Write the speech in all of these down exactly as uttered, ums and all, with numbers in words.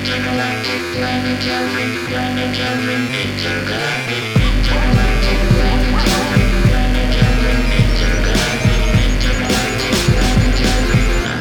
Intergalactic, planetary, planetary, intergalactic, intergalactic, planetary, planetary, intergalactic, intergalactic, planetary.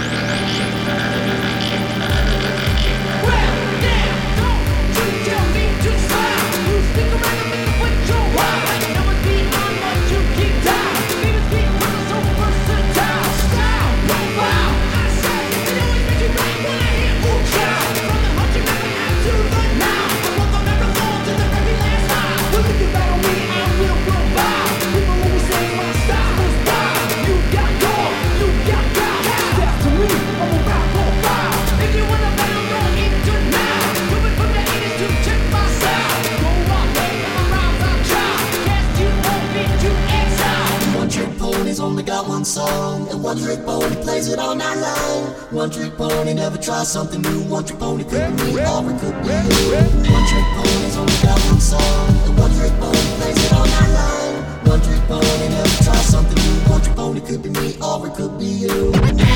Well, damn, don't you tell me to stop. You stick around and make a put your wild. Never be on what you keep down. Baby, speak for so versatile. Style, no wow. I say, it always makes you right when I hear ooh child. From the hunt you never had to the now. I walk on every wall to the very last mile. Look if you battle me, I will go by. People always say my style is wild. You got gold, you got gold. Step to me, I'm a rap profile. If you wanna battle, don't enter now. Moving from the eighties to check my style. Go on, hey, I'm a rhymes, I'm child. Cast you on me to exile. One trick pony's only got one song, and one trick pony plays it all night long. One trick pony never tries something new. One trick pony could be me, or it could be you. One trick pony's only got one song, and one trick pony plays it all night long. One trick pony never tries something new. One trick pony could be me, or it could be you.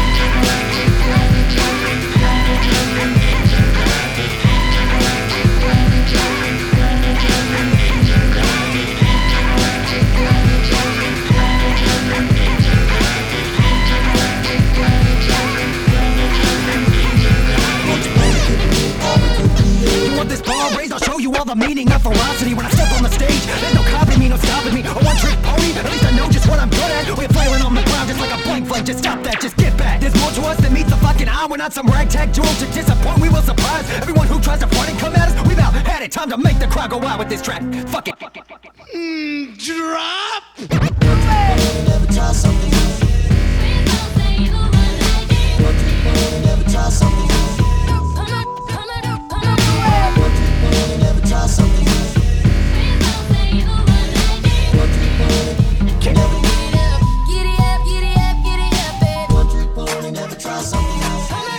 You want this bar raised? I'll show you all the meaning of ferocity. When I step on the stage, there's no copying me, no stopping me. A one-trick pony, at least I know just what I'm good at. We're flailing on the ground just like a blank flame. Just stop that, just get back. There's more to us than meets the fucking eye. We're not some ragtag jewels to disappoint. We will surprise everyone who tries to front and come at us. We've out had it. Time to make the crowd go wild with this track. Fuck it. Mm, drop. Pony never tries something new. One trick pony never tries something new. One trick pony never tries something new. One trick pony never. One trick pony never tries something new.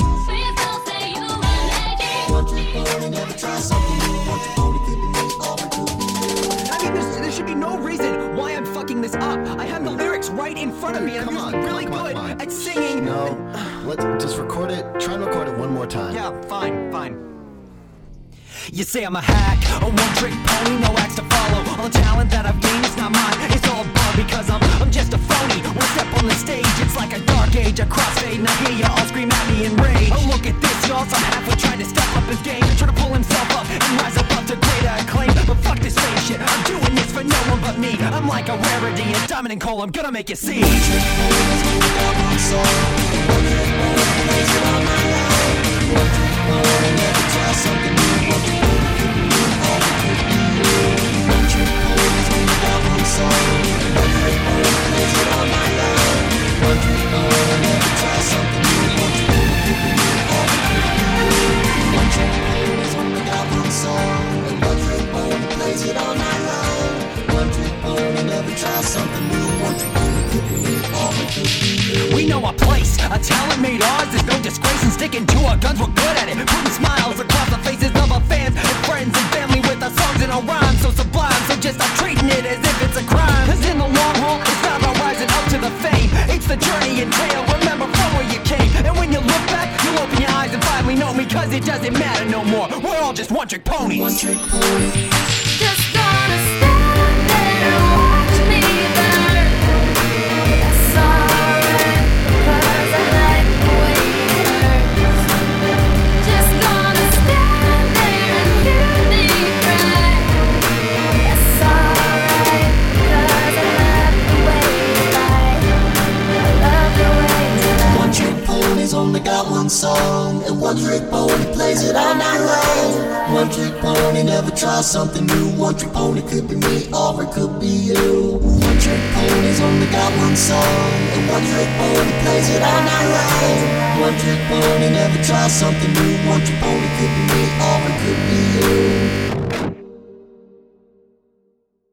One trick pony never tries something new. One trick pony could be me, or it could be you. I mean, there's, there should be no reason why I'm fucking this up. I have the lyrics right in front of me, and I'm Come just on, really come on, good come on. at singing. No, let's just record it. Try and record it one more time. Yeah, fine, fine. You say I'm a hack, a one-trick pony, no acts to follow. All the talent that I've gained is not mine, it's all bum because I'm I'm just a phony. When I step on the stage, it's like a dark age, a crossfade, and I hear you all scream at me in rage. Oh, look at this, y'all, some halfway trying to step up his game, trying to pull himself up and rise above to greater acclaim. But fuck this fame shit, I'm doing this for no one but me. I'm like a rarity, a diamond and coal, I'm gonna make you see. One trick pony's only got one song, and one trick pony plays it all night long. One trick pony never tries something new. One trick pony could be me, or it could be you. One trick pony's only got one song, and one trick pony plays it all night long. One trick pony never tries something new. One trick pony could be me, or it could be you. One trick pony's only got one song, and one trick pony plays it all night long. One trick pony never tries something new. One trick pony could be me, or it could be you. We know our place, a talent made ours. There's no disgrace in sticking to our guns. We're good at it, putting smiles across the faces of our fans and friends and family with our songs and our rhymes so sublime. So just stop treating it as if it's a crime. Cause in the long haul, it's not about rising up to the fame. It's the journey entailed. Remember from where you came. And when you look back, you'll open your eyes and finally know me. Cause it doesn't matter no more. We're all just one-trick ponies. One trick pony. Just gonna stand there and watch me burn. That's alright, 'cause I like the way it hurts. Just gonna stand there and hear me cry. That's alright, 'cause I love the way you lie. I love the way you lie. One trick pony's only got one song, and one trick pony plays it all night long. One trick pony never tries something new. One trick pony could be me, or it could be you. One trick pony's only got one song, and one trick pony plays it all night long. One trick pony never tries something new. One trick pony could be me, or it could be you.